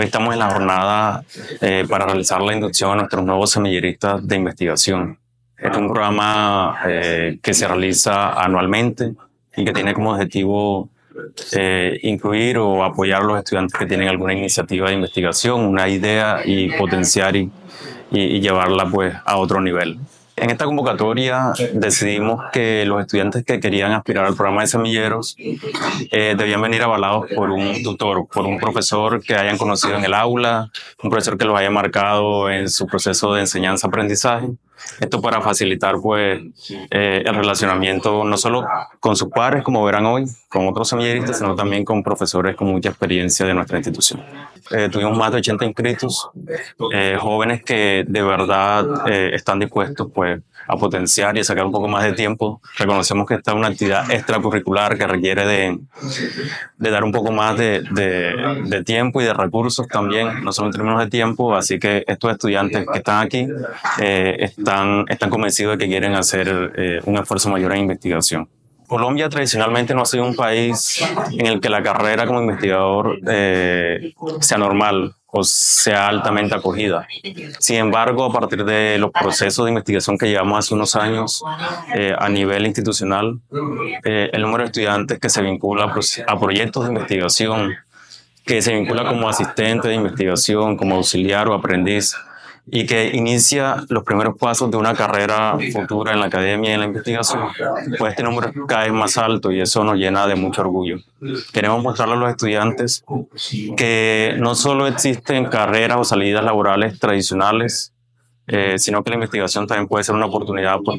Hoy estamos en la jornada para realizar la inducción a nuestros nuevos semilleristas de investigación. Este es un programa que se realiza anualmente y que tiene como objetivo incluir o apoyar a los estudiantes que tienen alguna iniciativa de investigación, una idea y potenciar y llevarla pues a otro nivel. En esta convocatoria decidimos que los estudiantes que querían aspirar al programa de semilleros debían venir avalados por un tutor, por un profesor que hayan conocido en el aula, un profesor que los haya marcado en su proceso de enseñanza-aprendizaje. Esto para facilitar pues el relacionamiento no solo con sus pares, como verán hoy, con otros semilleristas, sino también con profesores con mucha experiencia de nuestra institución. Tuvimos más de 80 inscritos, jóvenes que de verdad están dispuestos pues a potenciar y a sacar un poco más de tiempo. Reconocemos que esta es una actividad extracurricular que requiere de dar un poco más de tiempo y de recursos también, no solo en términos de tiempo, así que estos estudiantes que están aquí están convencidos de que quieren hacer un esfuerzo mayor en investigación. Colombia tradicionalmente no ha sido un país en el que la carrera como investigador sea normal o sea altamente acogida. Sin embargo, a partir de los procesos de investigación que llevamos hace unos años a nivel institucional, el número de estudiantes que se vincula a proyectos de investigación, que se vincula como asistente de investigación, como auxiliar o aprendiz, y que inicia los primeros pasos de una carrera futura en la academia y en la investigación, pues este número es cada vez más alto y eso nos llena de mucho orgullo. Queremos mostrarle a los estudiantes que no solo existen carreras o salidas laborales tradicionales, sino que la investigación también puede ser una oportunidad pues,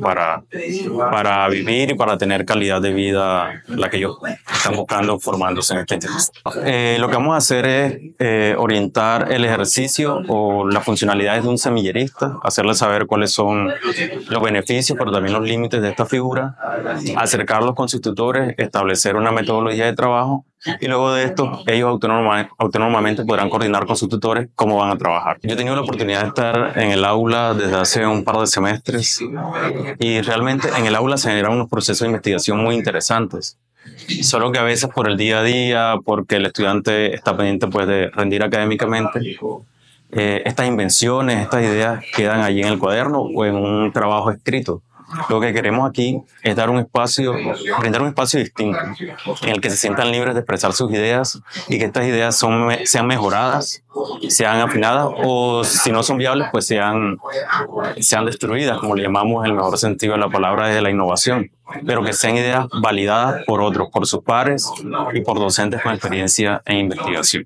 para vivir y para tener calidad de vida, la que ellos están buscando formándose en este instituto. Lo que vamos a hacer es orientar el ejercicio o las funcionalidades de un semillerista, hacerles saber cuáles son los beneficios, pero también los límites de esta figura, acercarlos con sus tutores, establecer una metodología de trabajo y luego de esto ellos autónomamente podrán coordinar con sus tutores cómo van a trabajar. Yo he tenido la oportunidad de estar en el aula desde hace un par de semestres y realmente en el aula se generan unos procesos de investigación muy interesantes. Solo que a veces por el día a día, porque el estudiante está pendiente pues, de rendir académicamente, estas invenciones, estas ideas quedan allí en el cuaderno o en un trabajo escrito. Lo que queremos aquí es dar brindar un espacio distinto en el que se sientan libres de expresar sus ideas y que estas ideas sean mejoradas, sean afinadas o si no son viables, pues sean destruidas, como le llamamos en el mejor sentido de la palabra desde la innovación, pero que sean ideas validadas por otros, por sus pares y por docentes con experiencia en investigación.